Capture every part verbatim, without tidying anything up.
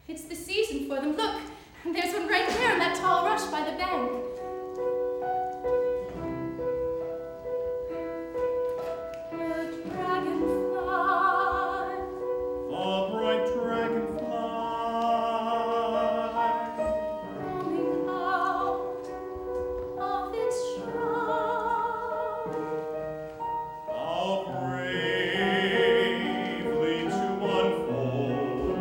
It's the season for them. Look, there's one right there in that tall rush by the bank. The dragonfly. The bright dragonfly. Coming out of its shroud. How bravely to unfold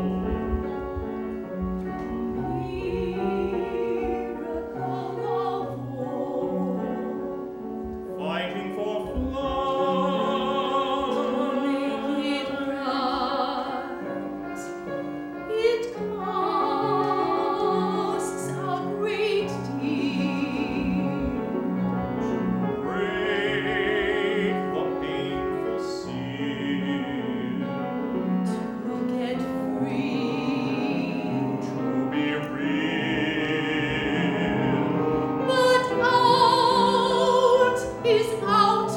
Miracle of woe. fighting for flight. Make it bright. It costs a great deal. Break the painful seal. To get free. To be real. But out is out